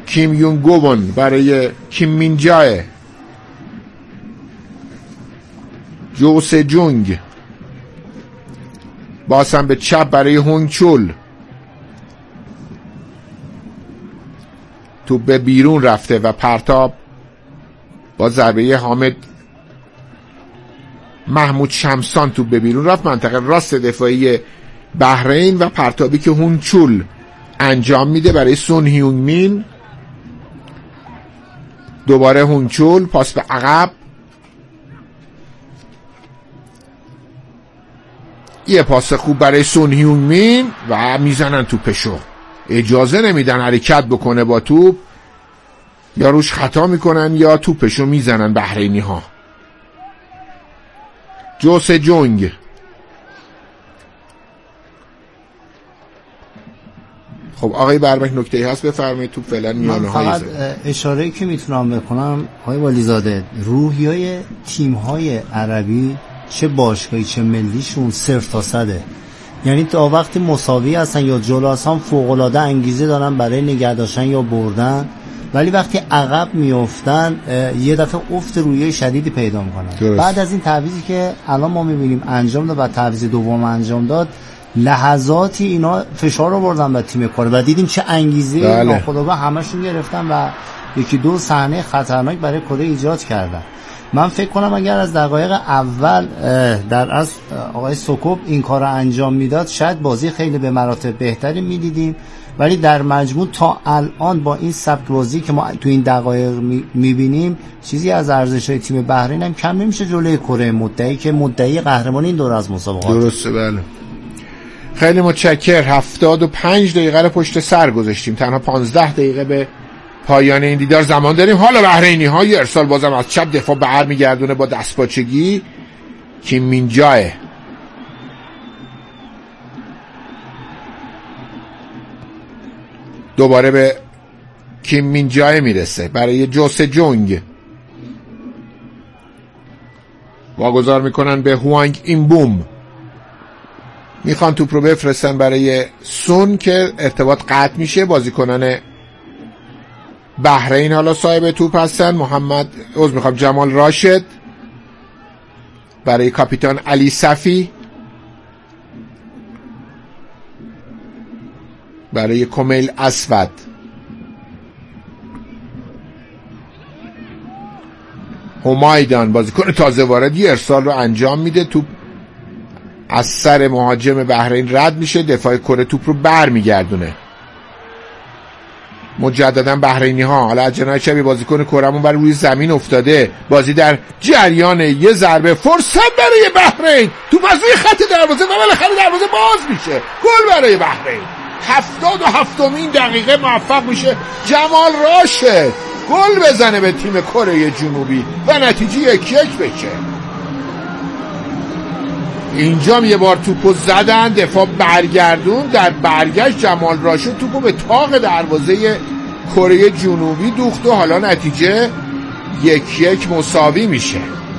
کیم یون گوون برای کیم مین جای. جو سه جونگ بازم به چپ برای هونگ چول. توپ به بیرون رفته و پرتاب با ضربه حامد محمود شمسان توپ به بیرون رفت منطقه راست دفاعی بحرین و پرتابی که هونگ چول انجام میده برای سون هیونگ مین. دوباره هونگ چول پاس به عقب، یه پاس خوب برای سون هیونگ مین و میزنن توپشو. اجازه نمیدن حرکت بکنه با توپ، یا روش خطا میکنن یا توپشو میزنن بحرینی ها. جو سه جونگ خب آقای برمک نکته‌ای هست بفرمایید. توپ فعلا میانه های فقط اشاره‌ای که میتونم بکنم آقای والیزاده، روحیای تیم‌های عربی چه باشگاهی چه ملیشون صفر تا صده. یعنی تا وقتی مساوی هستن یا جلو هستن فوق‌العاده انگیزه دارن برای نگه داشتن یا بردن، ولی وقتی عقب میافتن یه دفعه افت روحیه شدیدی پیدا میکنن. بعد از این تعویضی که الان ما میبینیم انجام داد و تعویض دوم انجام داد، لحظاتی اینا فشار آوردن به تیم کار و دیدیم چه انگیزه ناخودآگاه همشون گرفتن و یکی دو صحنه خطرناک برای کره ایجاد کردن. من فکر کنم اگر از دقایق اول در از آقای سوکوب این کار رو انجام میداد شاید بازی خیلی به مراتب بهتری میدیدیم، ولی در مجموع تا الان با این سبک بازی که ما تو این دقایق میبینیم چیزی از ارزش‌های تیم بحرین هم کم نمیشه جلوی کره مدعی که مدعی قهرمانی این دوره از مسابقات. درسته بله. خیلی متشکرم. 75 دقیقه رو پشت سر گذاشتیم، تنها 15 دقیقه به پایان این دیدار زمان داریم. حالا بحرینی ها یه ارسال بازم از چپ دفاع برمیگردونه با دستپاچگی کیم مین جای. دوباره به کیم مین جای میرسه برای جو سه جونگ، واگذار میکنن به هوانگ این بوم، میخوان توپ رو بفرستن برای سون که ارتباط قطع میشه. بازیکنان بحرین حالا صاحب توپ هستن. جمال راشد برای کاپیتان علی صفی، برای کمیل اسود، همایدان بازیکن تازه واردی ارسال رو انجام میده. توپ از سر مهاجم بحرین رد میشه، دفاع کره توپ رو بر میگردونه. مجددا بحرینی ها حالا از جناح چپی بازیکن کرمون بر روی زمین افتاده، بازی در جریان، یه ضربه فرصت برای بحرین، توپ از روی خط دروازه و بالاخره دروازه باز میشه، گل برای بحرین. 77مین دقیقه موفق میشه جمال راشد گل بزنه به تیم کره جنوبی و نتیجه 1-1 بشه. اینجا یه بار توپو زدن، دفاع برگردون، در برگشت جمال راشد توپو به طاق دروازه کره جنوبی دوخت و حالا نتیجه 1-1 مساوی میشه.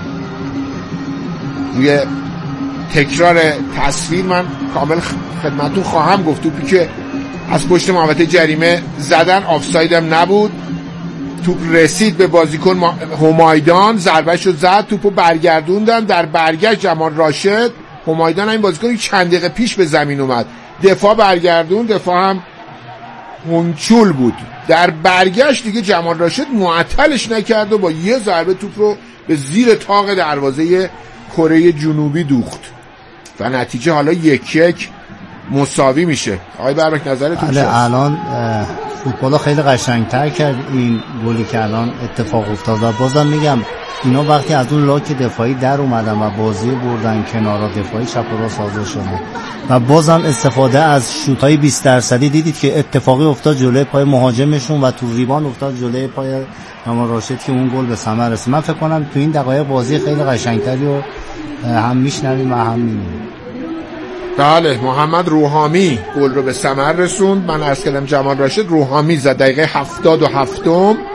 روی تکرار تصویر من کامل خدمتتون خواهم گفت، توپی که از پشت محوطه جریمه زدن، آفسایدم نبود، توپ رسید به بازیکن همایدان، ضربهشو زد، توپو برگردوندن، در برگشت جمال راشد، همایدان این بازیکن چند دقیقه پیش به زمین اومد، دفاع برگردون، دفاع هم هونچول بود، در برگشت دیگه جمال راشد معطلش نکرد و با یه ضربه توپ رو به زیر طاق دروازه کره جنوبی دوخت و نتیجه حالا 1-1 مساوی میشه. آقای برمک نظرتون چیه؟ الان فوتبال خیلی قشنگتر کرد این گلی که الان اتفاق افتاد و بازم میگم اینا وقتی از اون لاک دفاعی در اومدن و بازی بردن کنارا، دفاعی چپ و راست سازه شده و بازم استفاده از شوت‌های 20% دیدید که اتفاقی افتاد جلوی پای مهاجمشون و تو ریبان افتاد جلوی پای جمال راشد که اون گل به ثمر رسید. من فکر کنم تو این دقایق بازی خیلی قشنگتری رو هم میشنویم و هم میبینیم. بله، محمد روحامی گل رو به ثمر رسوند. من عرض کردم جمال راشد، روحامی زد دقیقه 77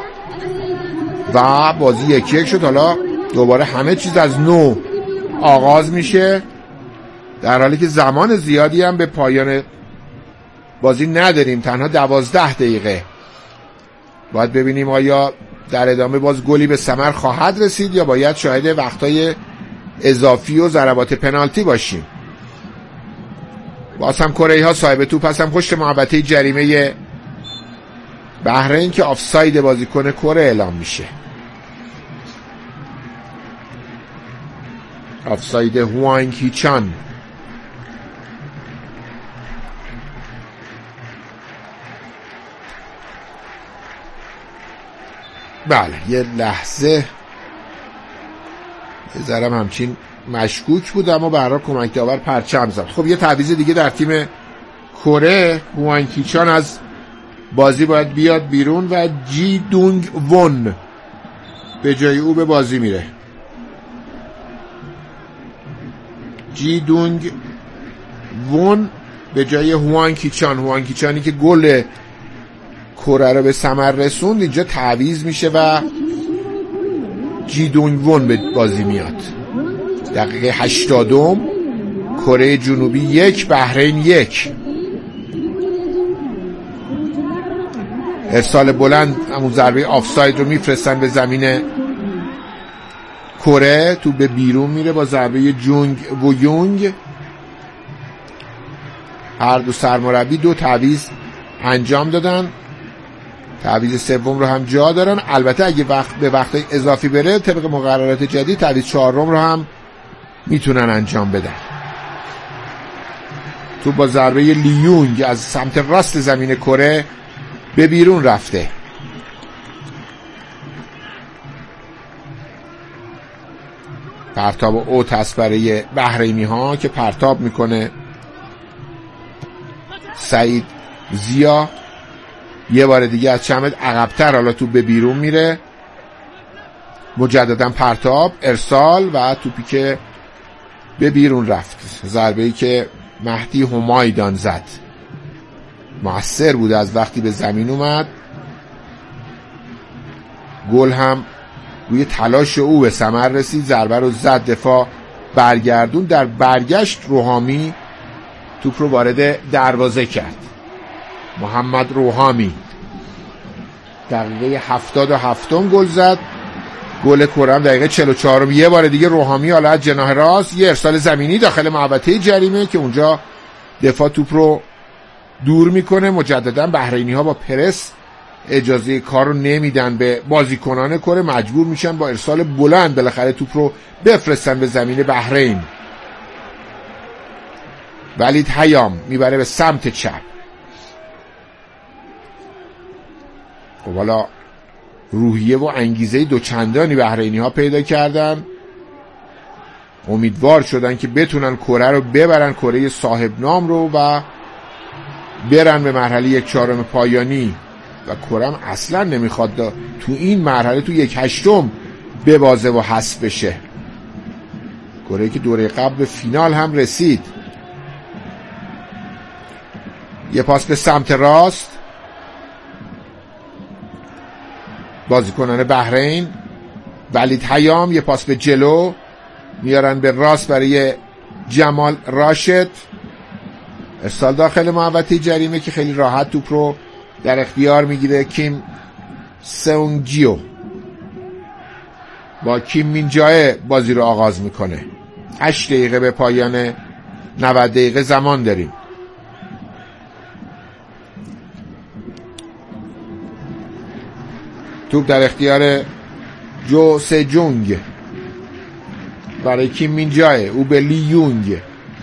و بازی 1-1 شد. حالا دوباره همه چیز از نو آغاز میشه، در حالی که زمان زیادی هم به پایان بازی نداریم، تنها 12 دقیقه باید ببینیم آیا در ادامه باز گلی به ثمر خواهد رسید یا باید شاهد وقتای اضافی و ضربات پنالتی باشیم. باز هم کره ها صاحب توپ هستن پشت محوطه جریمه بحرین که آفساید بازیکن کره اعلام میشه. آفساید هوانگ هیچان. بله یه لحظه یه ذرم همچین مشکوک بود اما برای کمک داور پرچم زد. خب یه تعویض دیگه در تیم کره. هوانگ هیچان از بازی باید بیاد بیرون و جی دونگ وون به جای او به بازی میره. جی دونگ وون به جای هوانگ هیچان. هوانگ هیچانی که گل کره رو به ثمر رسوند اینجا تعویض میشه و جی دونگ وون به بازی میاد. دقیقه 80 کره جنوبی 1 بحرین 1. ارسال بلند همون ضربه آفساید رو میفرستن به زمین کره. تو به بیرون میره با ضربه جونگ و یونگ. هر دو سرمربی 2 تعویض انجام دادن. تعویض سوم رو هم جا دارن. البته اگه به وقت اضافی بره طبق مقررات جدید تعویض 4م رو هم میتونن انجام بدن. تو با ضربه لیونگ از سمت راست زمین کره به بیرون رفته. پرتاب اوت هست برای بحرینی ها که پرتاب میکنه سعید زیا. یه بار دیگه از چمد عقب‌تر حالا تو به بیرون میره. مجددا پرتاب ارسال و توپی که به بیرون رفت. ضربه‌ای که مهدی همایدان زد مؤثر بود از وقتی به زمین اومد. گل هم روی تلاش او به ثمر رسید. ضربه رو زد دفاع برگردون. در برگشت روحامی توپ رو وارد دروازه کرد. محمد روحامی دقیقه 77 گل زد. گل کرم دقیقه 44. یه بار دیگه روحامی حالا از جناح راست یه ارسال زمینی داخل محوطه جریمه که اونجا دفاع توپ رو دور میکنه. مجددا بحرینی ها با پرس اجازه کار رو نمیدن به بازیکنان کره. مجبور میشن با ارسال بلند بالاخره توپ رو بفرستن به زمین بحرین. ولید حیام میبره به سمت چپ. خب حالا روحیه و انگیزه دوچندانی بحرینی ها پیدا کردن. امیدوار شدن که بتونن کره رو ببرن، کره صاحب نام رو، و برن به مرحله 1/4 پایانی. و کرم اصلا نمیخواد تو این مرحله تو 1/8 ببازه و حذف بشه. کره که دوره قبل به فینال هم رسید. یه پاس به سمت راست. بازیکنان بحرین ولید حیام یه پاس به جلو میارن به راست برای جمال راشد. ارسال داخل محوطه جریمه که خیلی راحت توپ رو در اختیار میگیره کیم سونگ جیو. با کیم مین جای بازی رو آغاز میکنه. 8 دقیقه به پایان 90 دقیقه زمان داریم. توپ در اختیار جو سه جونگ برای کیم مین جای. او به لی یونگ.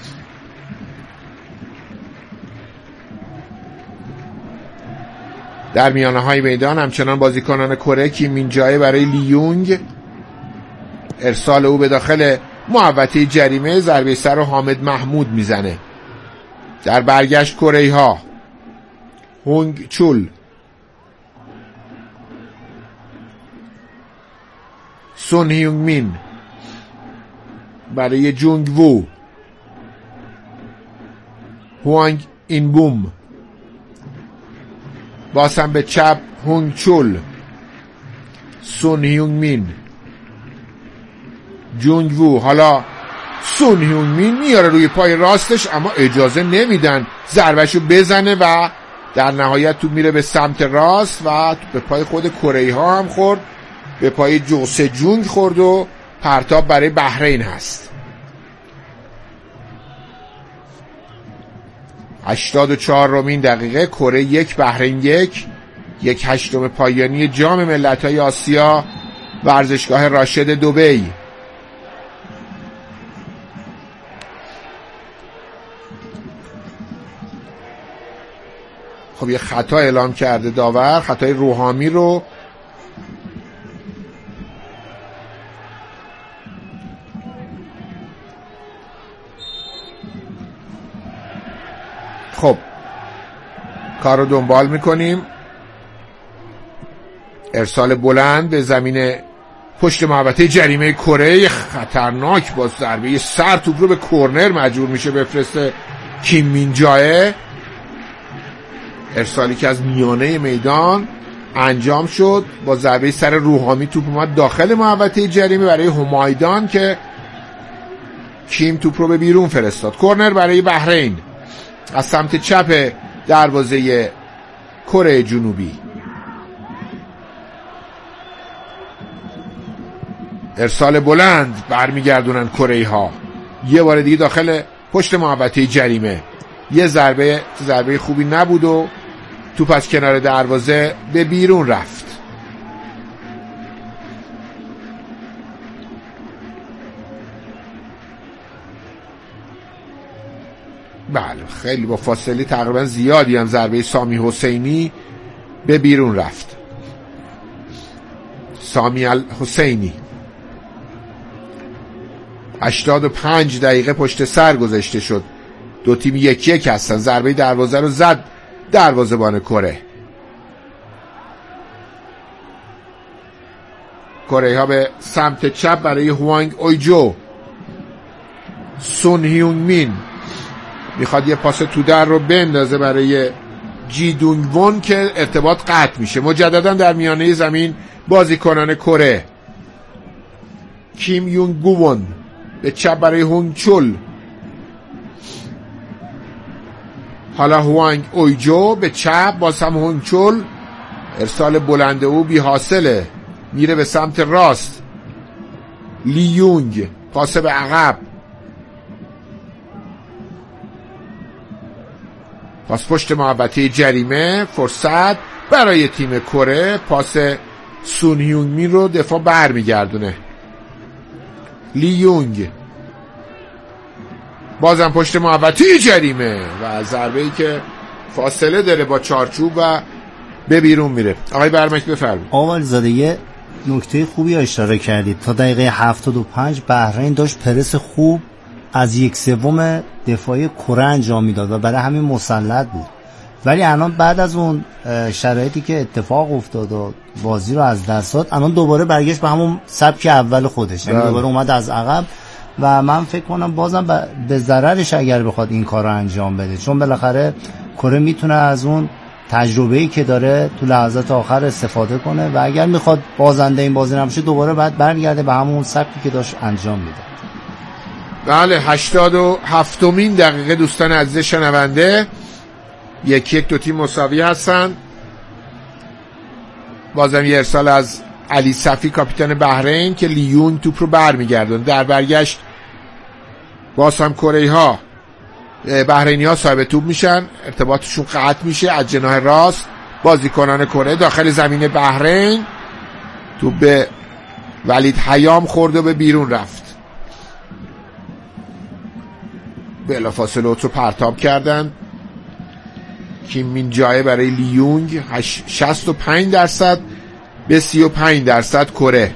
در میانه های میدان همچنان بازیکنان کره. کیم مین جای برای لی یونگ. ارسال او به داخل محوطه جریمه. ضربه سر رو حامد محمود میزنه. در برگشت کره ها هونگ چول، سون هیونگ مین برای جونگ وو، هوانگ این بوم، باسم به چپ هونگ چول، سون هیونگ مین، جونگ وو. حالا سون هیونگ مین میاره روی پای راستش اما اجازه نمیدن ضربشو بزنه و در نهایت توپ میره به سمت راست و به پای خود کره ها هم خورد، به پای جوسه جونگ خورد و پرتاب برای بحرین هست. 84مین دقیقه، کره 1 بحرین 1 هشتم پایانی جام ملت‌های آسیا، ورزشگاه راشد دبی. خب یه خطا اعلام کرده داور، خطای روحامی رو. خب کار رو دنبال میکنیم. ارسال بلند به زمین پشت محوطه جریمه کره، خطرناک، با ضربه سر توپ رو به کرنر مجبور میشه بفرسته کیم مین جائه. ارسالی که از میانه میدان انجام شد، با ضربه سر روحامی توپ اومد داخل محوطه جریمه برای همایدان که کیم توپ رو به بیرون فرستاد. کرنر برای بحرین از سمت چپ دروازه کره جنوبی. ارسال بلند برمیگردونن کره ها، یه بار دیگه داخل پشت محوطه جریمه. یه ضربه خوبی نبود و توپ از کنار دروازه به بیرون رفت. بله خیلی با فاصله تقریبا زیادی هم ضربه سامی حسینی به بیرون رفت. سامی الحسینی 85 دقیقه پشت سر گذاشته شد، دو تیم 1-1 هستن. ضربه دروازه رو زد دروازه‌بان کره. کره ها به سمت چپ برای هوانگ اویجو. سون هیونگ مین میخواد یه پاس تو در رو بندازه برای جی دونگ وون که ارتباط قطع میشه. مجددا در میانه زمین بازیکنان کره. کیم یونگ گوون به چپ برای هونگ چول. حالا هوانگ اویجو به چپ، باز هم هونگ چول. ارسال بلند او بی حاصله، میره به سمت راست. لی یونگ پاس به عقب، پاس پشت محوطه جریمه. فرصت برای تیم کره، پاس سون هیونگ مین رو دفاع برمیگردونه. لی یونگ بازم پشت محوطه جریمه و ضربه‌ای که فاصله داره با چارچوب و به بیرون میره. آقای برمک بفرمایید. آقای زاده یه نکته خوبی اشاره کردید. تا دقیقه 75 بحرین داشت پرس خوب از 1/3 دفاعی کره انجام میداد و برای همین مسلط بود، ولی الان بعد از اون شرایطی که اتفاق افتاد و بازی رو از دست داد، الان دوباره برگشت به همون سبک اول خودش، یعنی دوباره اومد از عقب و من فکر کنم بازم به ضررش اگر بخواد این کار رو انجام بده، چون بالاخره کره میتونه از اون تجربه‌ای که داره تو لحظات آخر استفاده کنه و اگر میخواد بازنده این بازی نباشه دوباره بعد برگرده به همون سبکی که داشت انجام میده. بله 87مین دقیقه دوستان عزیز شنونده، 1-1 دو تیم مساوی هستن. بازم یه ارسال از علی صفی کاپیتان بحرین که لیون توپ رو برمیگردون. در برگشت باز هم کره ها بحرینی ها صاحب توپ میشن، ارتباطشون قطع میشه. از جناح راست بازیکنان کره داخل زمین بحرین، توپ به ولید حیام خورد و به بیرون رفت. بلافاصله رو پرتاب کردن. کیم مین جائه برای لیونگ، 65% به 35% کره.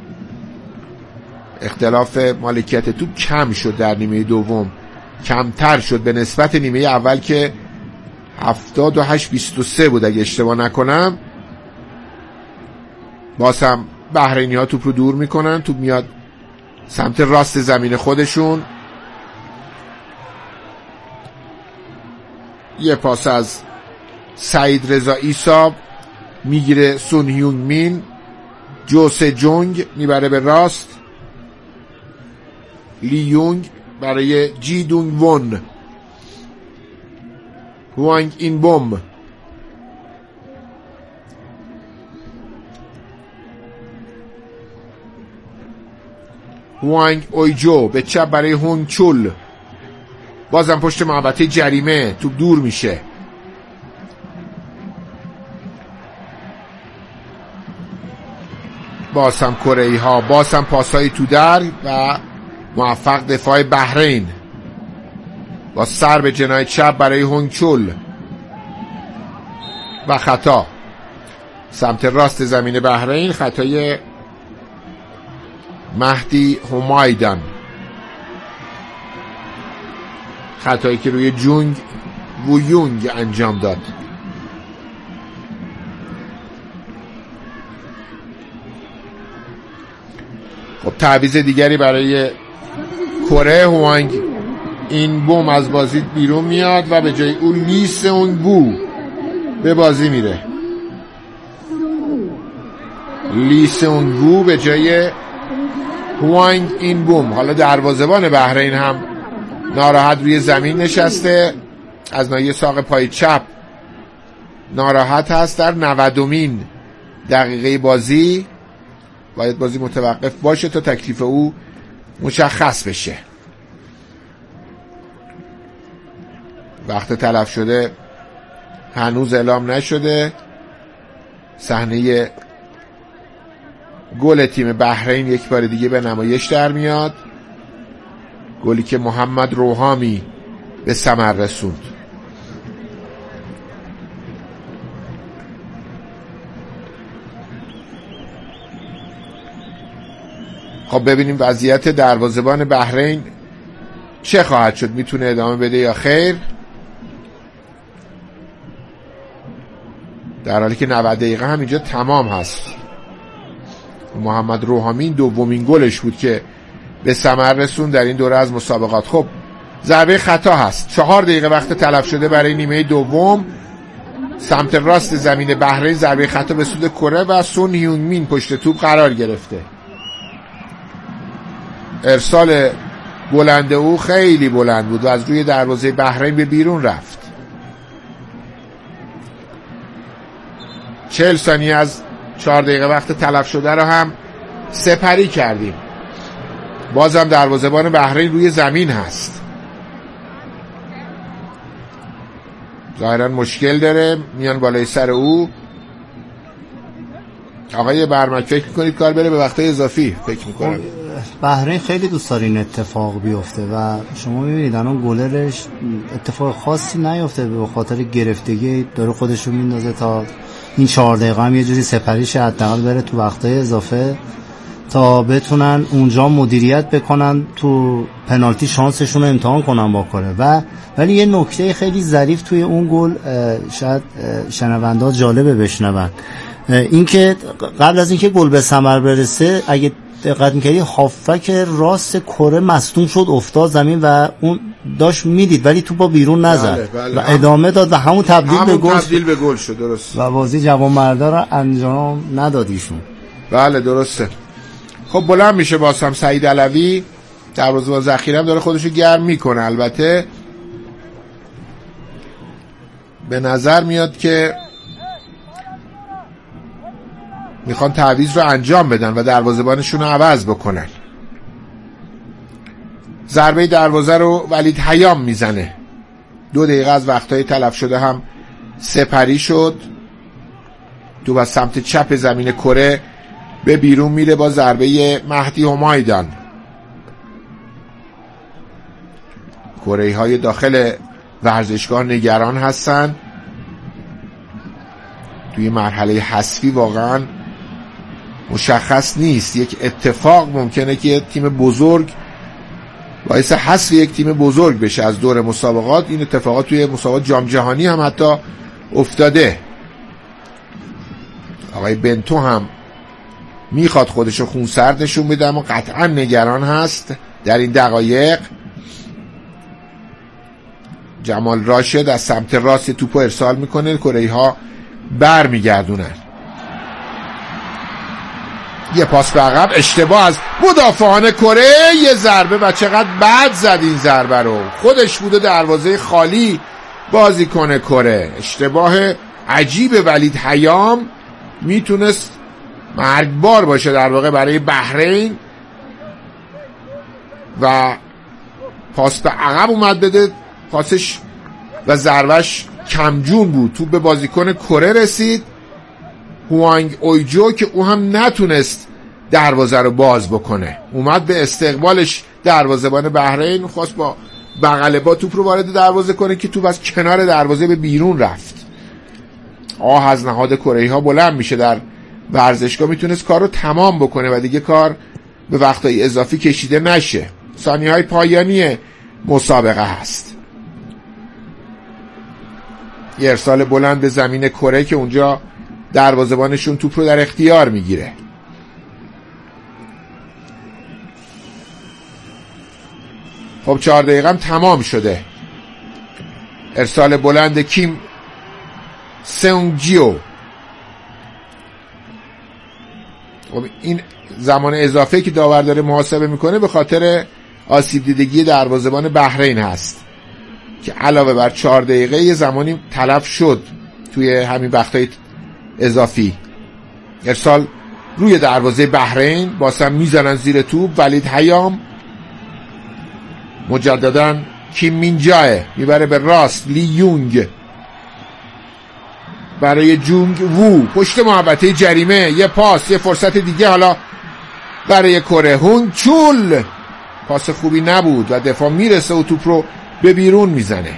اختلاف مالکیت توپ کم شد در نیمه دوم، کمتر شد به نسبت نیمه اول که 78-23 بود اگه اشتباه نکنم. باز هم بحرینی ها توپ رو دور میکنن، توپ میاد سمت راست زمین خودشون. یه پاس از سعید رضا ایساب میگیره سون هیونگ مین، جوسه جونگ میبره به راست. لی یونگ برای جی دونگ وون. هوانگ این بوم هوانگ اویجو به چپ برای هونگ چول، بازم پشت محوطه جریمه توپ دور میشه. باز هم کره‌ای ها، باز هم پاسای تو در و موفق دفاع بحرین با سر به جناح چپ برای هونگ چول و خطا سمت راست زمین بحرین، خطای مهدی همایدان، خطایی که روی جونگ وویونگ انجام داد. خب تعویض دیگری برای کره، هوانگ این بوم از بازی بیرون میاد و به جای اون لی سئونگ بو به بازی میره. لی سئونگ بو به جای هوانگ این بوم. حالا دروازه‌بان بحرین هم ناراحت روی زمین نشسته، از ناحیه ساق پای چپ ناراحت هست. در 90مین دقیقه بازی باید بازی متوقف باشه تا تکلیف او مشخص بشه. وقت تلف شده هنوز اعلام نشده. صحنه گل تیم بحرین یک بار دیگه به نمایش در میاد، گلی که محمد روحامی به ثمر رسوند. خب ببینیم وضعیت دروازه‌بان بحرین چه خواهد شد، میتونه ادامه بده یا خیر، در حالی که 90 دقیقه هم اینجا تمام هست. محمد روحامی دومین گلش بود که به ثمر رسوند در این دوره از مسابقات. خب ضربه خطا هست، 4 دقیقه وقت تلف شده برای نیمه دوم. سمت راست زمین بحرین ضربه خطا به سود کره و سون هیونگ مین پشت توپ قرار گرفته. ارسال بلند او خیلی بلند بود و از روی دروازه بحرین به بیرون رفت. 40 ثانیه از 4 دقیقه وقت تلف شده رو هم سپری کردیم. بازم دروازه‌بان بحرین روی زمین هست، ظاهرا مشکل داره، میان بالای سر او. آقای برمک فکر میکنید کار بره به وقتای اضافی؟ فکر میکنم بحرین خیلی دوست داره این اتفاق بیفته و شما میبینید الان گلرش اتفاق خاصی نیفته، به خاطر گرفتگی داره خودشو میندازه تا این 4 دقیقه هم یه جوری سپریش حداقل بره تو وقتای اضافه تا بتونن اونجا مدیریت بکنن، تو پنالتی شانسشون رو امتحان کنن با کره. و ولی یه نکته خیلی ظریف توی اون گل شاید شنونده جالبه بشنون، این که قبل از اینکه گل به ثمر برسه اگه دقت می‌کردی هافبک راست کره مصدوم شد، افتاد زمین و اون داشت میدید ولی توپا بیرون نزد. بله. و ادامه داد و همون تبدیل به گل شد. درست. و بازی جوانمردا رو انجام ندادیشون. بله درسته. خب بلند میشه باز هم سعید علوی، دروازه‌بان ذخیره داره خودشو گرم میکنه. البته به نظر میاد که میخوان تعویض رو انجام بدن و دروازه‌بانشون رو عوض بکنن. ضربه دروازه رو ولید حیام میزنه. 2 دقیقه از وقتهای تلف شده هم سپری شد. تو با سمت چپ زمین کره به بیرون میره با ضربه مهدی همایدان. کره‌ای های داخل ورزشگاه نگران هستن. توی مرحله حذفی واقعا مشخص نیست، یک اتفاق ممکنه که یک تیم بزرگ باعث حذف یک تیم بزرگ بشه از دور مسابقات. این اتفاقات توی مسابقات جام جهانی هم حتی افتاده. آقای بنتو هم میخواد خودشو خونسرد نشون بده اما قطعا نگران هست. در این دقایق جمال راشد از سمت راست توپو ارسال میکنه، کره‌ای ها بر میگردونن. یه پاس به عقب، اشتباه از مدافعان کره، یه ضربه و چقدر بد زد این ضربه رو. خودش بوده دروازه خالی بازیکن کره. اشتباه عجیب ولید حیام، میتونست مرگبار باشه در واقع برای بحرین. و پاس به عقب اومد بده، پاسش و ضربش کمجون بود، توپ به بازیکن کره رسید، هوانگ اویجو که او هم نتونست دروازه رو باز بکنه، اومد به استقبالش دروازه‌بان بحرین، خواست با بغل با توپ رو وارد دروازه کنه که توپ از کنار دروازه به بیرون رفت. آه از نهاد کره‌ای ها بلند میشه در ورزشگاه، میتونست کار رو تمام بکنه و دیگه کار به وقتای اضافی کشیده نشه. ثانیه‌های پایانی مسابقه هست. یه ارسال بلند به زمین کره که اونجا دروازه‌بانشون توپ رو در اختیار میگیره. خب 4 دقیقه هم تمام شده. ارسال بلند کیم سونگجیو. خب این زمان اضافه که داور داره محاسبه میکنه به خاطر آسیب دیدگی دروازه‌بان بحرین هست که علاوه بر 4 دقیقه یه زمانی تلف شد توی همین وقتای اضافی. ارسال روی دروازه بحرین، باسم میزنن زیر توپ، ولید حیام مجددا کیم مینجاه میبره به راست، لی یونگ برای جونگ وو پشت محوطه جریمه، یه پاس، یه فرصت دیگه حالا برای کره، هونگ چول پاس خوبی نبود و دفاع میرسه و توپ رو به بیرون میزنه.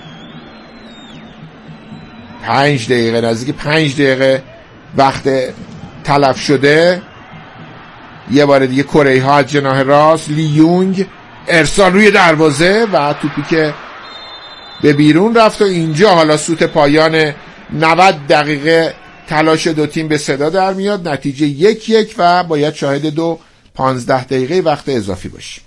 5 دقیقه، نزدیک 5 دقیقه وقت تلف شده. یه بار دیگه کره‌ای ها از جناح راست، لی یونگ ارسال روی دروازه و توپی که به بیرون رفت و اینجا حالا سوت پایان 90 دقیقه تلاش دو تیم به صدا در میاد. نتیجه 1-1 و باید شاهد 15 دقیقه وقت اضافی باشیم.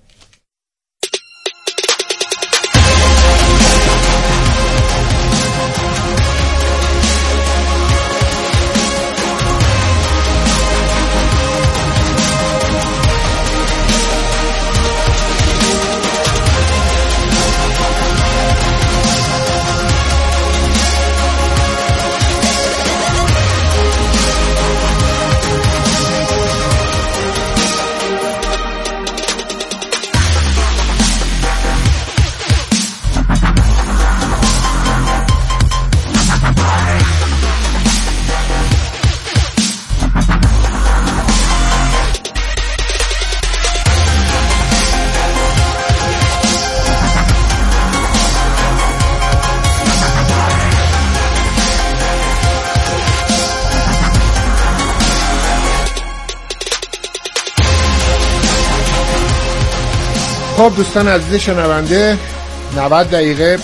خب دوستان عزیز شنونده، 90 دقیقه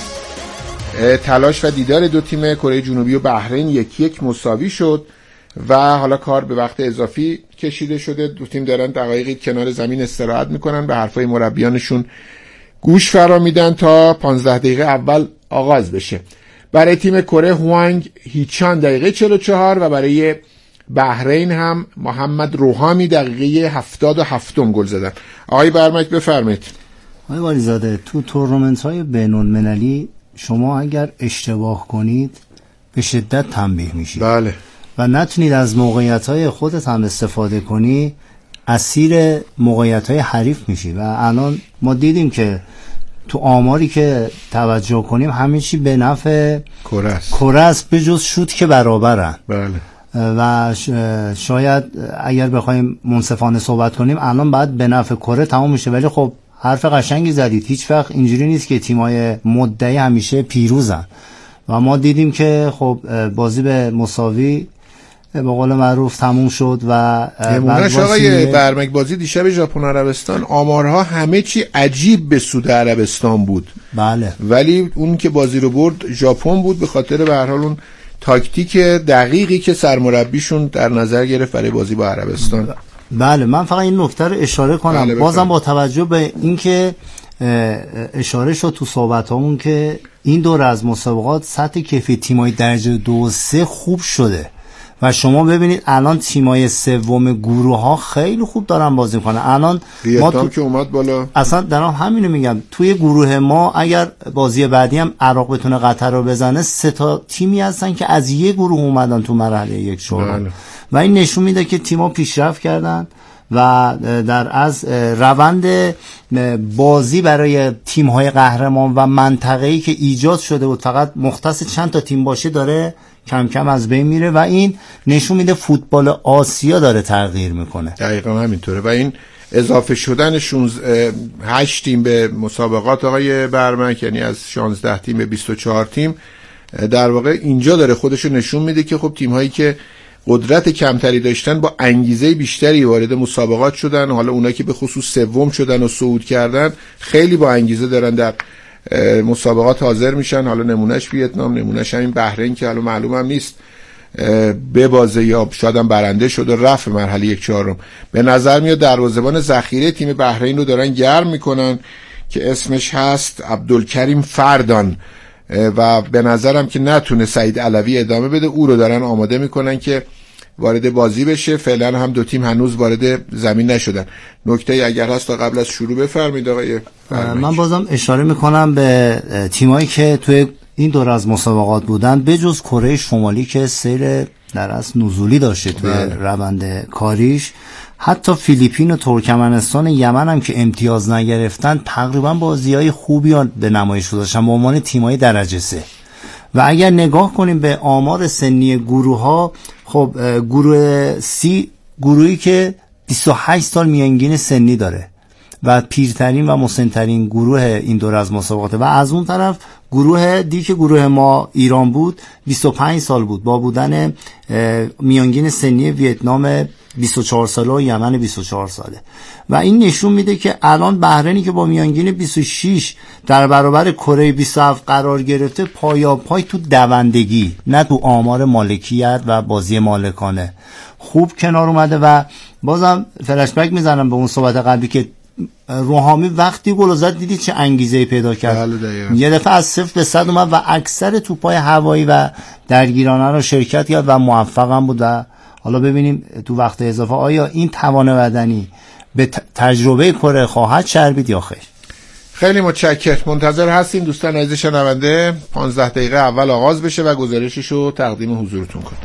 تلاش و دیدار دو تیم کره جنوبی و بحرین 1-1 مساوی شد و حالا کار به وقت اضافی کشیده شده. دو تیم دارن دقایقی کنار زمین استراحت میکنن، به حرفای مربیانشون گوش فرا میدن تا 15 دقیقه اول آغاز بشه. برای تیم کره هوانگ هیچان دقیقه 44 و برای بحرین هم محمد روحانی دقیقه 77 گل زدن. آقای برمک بفرمایید. آقای والیزاده، تو تورنمنت‌های بین‌المللی شما اگر اشتباه کنید به شدت تنبیه میشید. بله. و نتونید از موقعیت‌های خودت هم استفاده کنی، اسیر موقعیت‌های حریف میشی. و الان ما دیدیم که تو آماری که توجه کنیم همه چی به نفع کره است به جز شوت که برابرن. بله. و شاید اگر بخوایم منصفانه صحبت کنیم الان بعد به نفع کره تمام میشه، ولی خب حرف قشنگی زدید. هیچ وقت اینجوری نیست که تیمای مدعی همیشه پیروزن و ما دیدیم که خب بازی به مساوی به قول معروف تموم شد و نمونهش آقای برمک بازی دیشب ژاپن عربستان، آمارها همه چی عجیب به سود عربستان بود. بله. ولی اون که بازی رو برد ژاپن بود، به خاطر به هر حال اون تاکتیک دقیقی که سرمربیشون در نظر گرفت برای بازی با عربستان. بله، من فقط این نکته رو اشاره کنم. بله، بازم با توجه به اینکه اشاره شد تو صحبتامون که این دور از مسابقات سطح کیفی تیمای درجه 2 و 3 خوب شده و شما ببینید الان تیمای سوم گروه ها خیلی خوب دارن بازی میکنن. الان ویتنام که اومد بالا، اصلا دارم همینو میگم، توی گروه ما اگر بازی بعدی هم عراق بتونه قطر رو بزنه، 3 تا تیمی هستن که از یه گروه اومدن تو مرحله یک شورا و این نشون میده که تیم‌ها پیشرفت کردن و در از روند بازی برای تیم‌های قهرمان و منطقه‌ای که ایجاد شده بود فقط مختص چند تا تیم باشه داره کم کم از بین میره و این نشون میده فوتبال آسیا داره تغییر میکنه. دقیقاً همینطوره و این اضافه شدن 8 تیم به مسابقات آقای برمک، یعنی از 16 تیم به 24 تیم، در واقع اینجا داره خودشو نشون میده که خب تیم هایی که قدرت کمتری داشتن با انگیزه بیشتری وارد مسابقات شدن. حالا اونایی که به خصوص سوم شدن و صعود کردن خیلی با انگیزه دارن در مسابقات حاضر میشن. حالا نمونهش ویتنام، نمونهش همین بحرین که حالا معلوم هم نیست به بازه یا شاید هم برنده شد و رفت مرحله 1/4. به نظر میاد دروازه‌بان ذخیره تیم بحرین رو دارن گرم میکنن که اسمش هست عبدالکریم فردان و به نظرم که نتونه سعید علوی ادامه بده، او رو دارن آماده میکنن که وارد بازی بشه. فعلا هم دو تیم هنوز وارد زمین نشدن. نکته اگر هست تا قبل از شروع بفرمایید آقای فرمک. من بازم اشاره میکنم به تیمایی که توی این دور از مسابقات بودن بجز کره شمالی که سیر در اصل نزولی داشته توی روند کاریش، حتی فیلیپین و ترکمنستان یمن هم که امتیاز نگرفتن تقریبا بازی‌های خوبی به نمایش گذاشتن به عنوان تیم‌های درجه 3. و اگر نگاه کنیم به آمار سنی گروه‌ها، خب گروه C گروهی که 28 سال میانگین سنی داره و پیرترین و مسن‌ترین گروه این دور از مسابقات، و از اون طرف گروه دی که گروه ما ایران بود 25 سال بود با بودن میانگین سنی ویتنام 24 ساله و یمن 24 ساله و این نشون میده که الان بحرینی که با میانگین 26 در برابر کره 27 قرار گرفته پایاپای تو دوندگی، نه تو آمار مالکیت و بازی مالکانه خوب کنار اومده. و بازم فلش بک میزنم به اون صحبت قبلی که روحامی وقتی گل زد دیدی چه انگیزه‌ای پیدا کرد، یه دفعه از 0 به 100 اومد و اکثر توپای هوایی و درگیرانه رو شرکت کرد و موفق هم بود. و حالا ببینیم تو وقت اضافه آیا این توان بدنی به تجربه کره خواهد چربید یا خیر. خیلی متشکرم. منتظر هستیم دوستان عزیز شنونده 15 دقیقه اول آغاز بشه و گزارشش رو تقدیم حضورتون کنیم.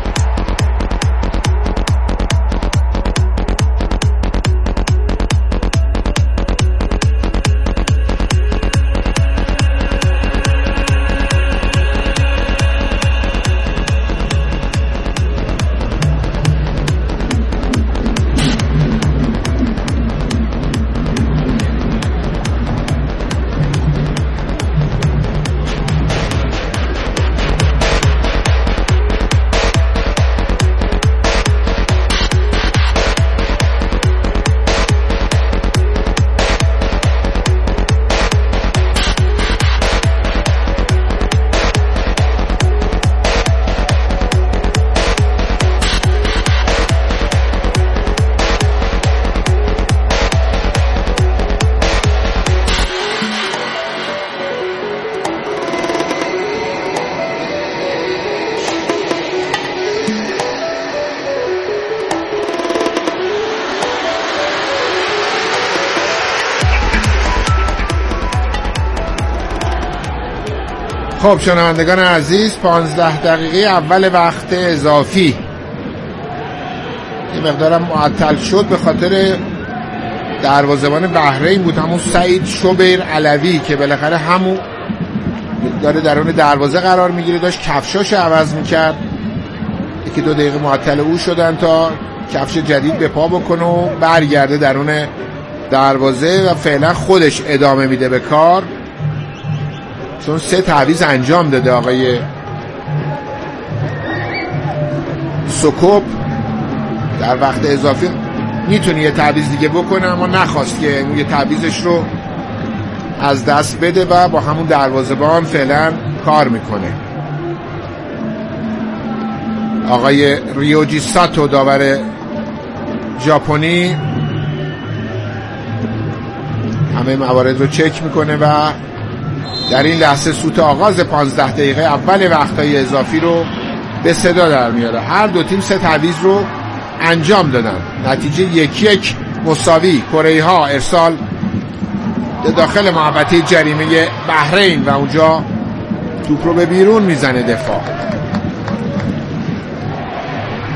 خب شنوندگان عزیز 15 دقیقه اول وقت اضافی یه مقدارم معطل شد به خاطر دروازه‌بان بحرین بود، همون سعید شوبیر علوی که بالاخره همون داره درون دروازه قرار میگیره، داشت کفشاش عوض میکرد. 1-2 دقیقه معطل او شدن تا کفش جدید به پا بکنه و برگرده درون دروازه و فعلا خودش ادامه میده به کار، چون 3 تعویض انجام داده آقای سوکوپ در وقت اضافی. میتونه یه تعویض دیگه بکنه اما نخواست که اون یه تعویضش رو از دست بده و با همون دروازه‌بان فعلا کار میکنه. آقای ریوجی ساتو داور ژاپنی همه موارد رو چک میکنه و در این لحظه سوت آغاز 15 دقیقه اول وقتهای اضافی رو به صدا در میاره. هر دو تیم 3 تعویض رو انجام دادن، نتیجه 1-1 مساوی. کره ها ارسال به داخل محوطه جریمه بحرین و اونجا توپ رو به بیرون میزنه دفاع.